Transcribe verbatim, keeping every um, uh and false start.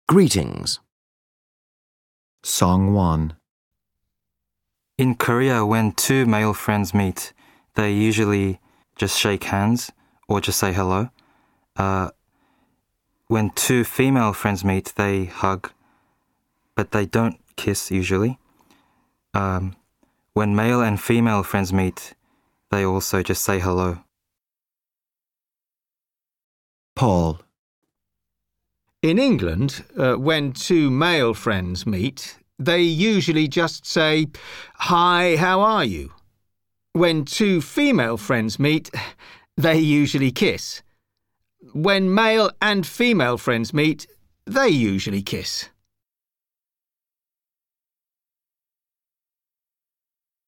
Greetings. Song one. In Korea, when two male friends meet, they usually just shake hands or just say hello. Uh, when two female friends meet, they hug, but they don't kiss usually. Um, when male and female friends meet, they also just say hello. Paul. In England, uh, when two male friends meet, they usually just say, "Hi, how are you?" When two female friends meet, they usually kiss. When male and female friends meet, they usually kiss.